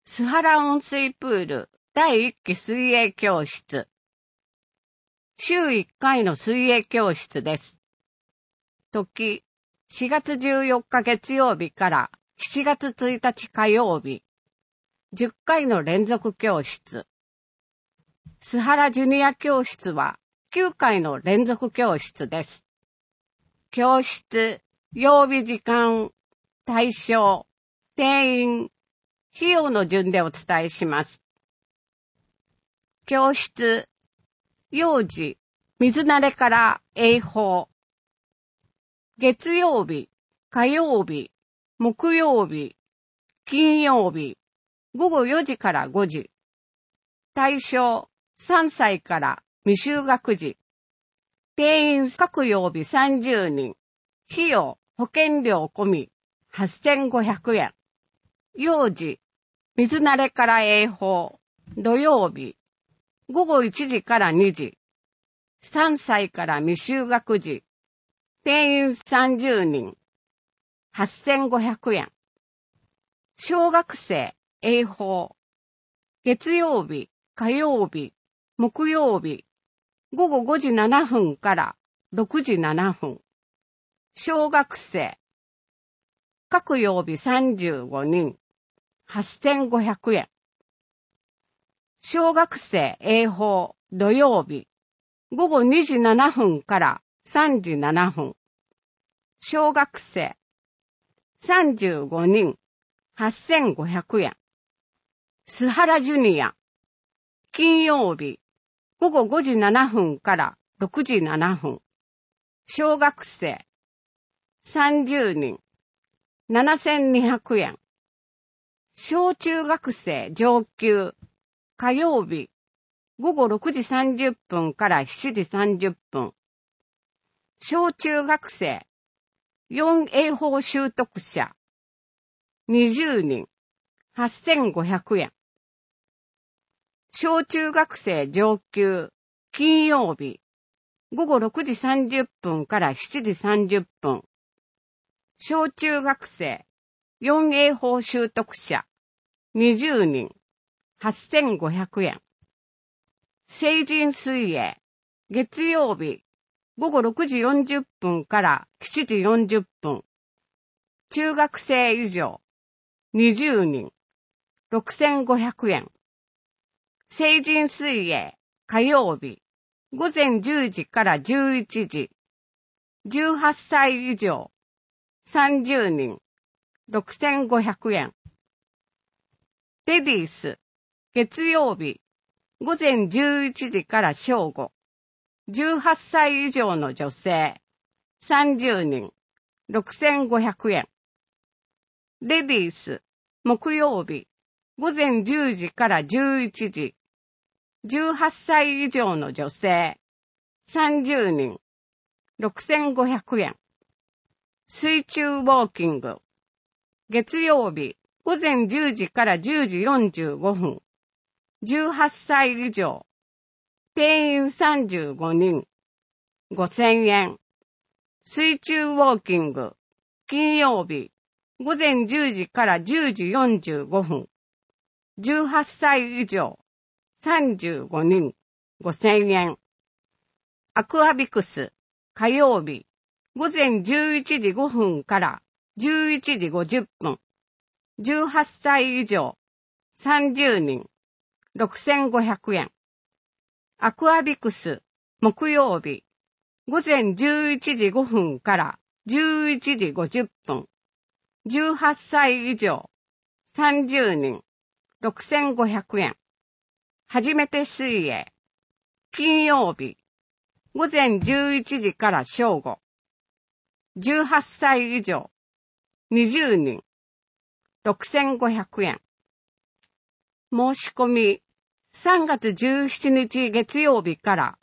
須原温水プール第1期水泳教室。週1回の水泳教室です。時、4月14日月曜日から7月1日火曜日。10回の連続教室。須原ジュニア教室は9回の連続教室です。教室、曜日時間、対象、定員、費用の順でお伝えします。教室、幼児、水慣れから英法。月曜日、火曜日、木曜日、金曜日、午後4時から5時。対象、3歳から未就学児。定員各曜日30人。費用、保険料込み、8500円。幼児、水慣れから英法。土曜日、午後1時から2時。3歳から未就学児。定員30人。8500円。小学生、英法。月曜日、火曜日、木曜日。午後5時7分から6時7分。小学生。各曜日35人。8500円。小学生英法土曜日。午後2時7分から3時7分。小学生。35人。8500円。須原ジュニア。金曜日。午後5時7分から6時7分。小学生。30人。7200円。小中学生上級。火曜日。午後6時30分から7時30分。小中学生。4英法習得者。20人。8500円。小中学生上級。金曜日。午後6時30分から7時30分。小中学生。4英法習得者。20人。8500円。成人水泳。月曜日。午後6時40分から7時40分。中学生以上。20人。6500円。成人水泳。火曜日。午前10時から11時。18歳以上。30人。6500円。レディース。月曜日。午前11時から正午。18歳以上の女性。30人。6500円。レディース。木曜日。午前10時から11時。18歳以上の女性。30人。6500円。水中ウォーキング。月曜日。午前10時から10時45分。18歳以上。定員35人。5000円。水中ウォーキング。金曜日。午前10時から10時45分。18歳以上。35人。5000円。アクアビクス。火曜日。午前11時5分から11時50分。18歳以上。30人。6500円。アクアビクス。木曜日。午前11時5分から11時50分。18歳以上。30人。6500円。初めて水泳。金曜日。午前11時から正午。18歳以上。20人。6500円。申し込み。3月17日月曜日から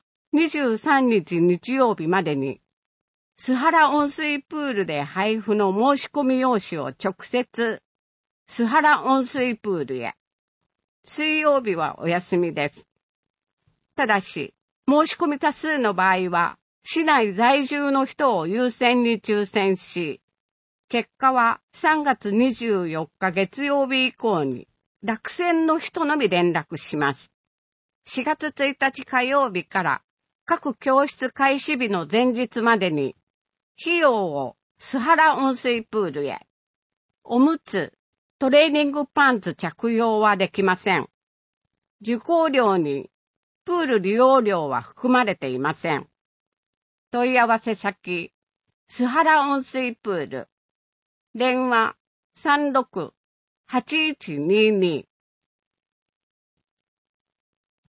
23日日曜日までに、須原温水プールで配布の申し込み用紙を直接、須原温水プールへ。水曜日はお休みです。ただし、申し込み多数の場合は、市内在住の人を優先に抽選し、結果は3月24日月曜日以降に落選の人のみ連絡します。4月1日火曜日から各教室開始日の前日までに、費用を須原温水プールへ。おむつ、トレーニングパンツ着用はできません。受講料にプール利用料は含まれていません。問い合わせ先、須原温水プール。電話 36-8122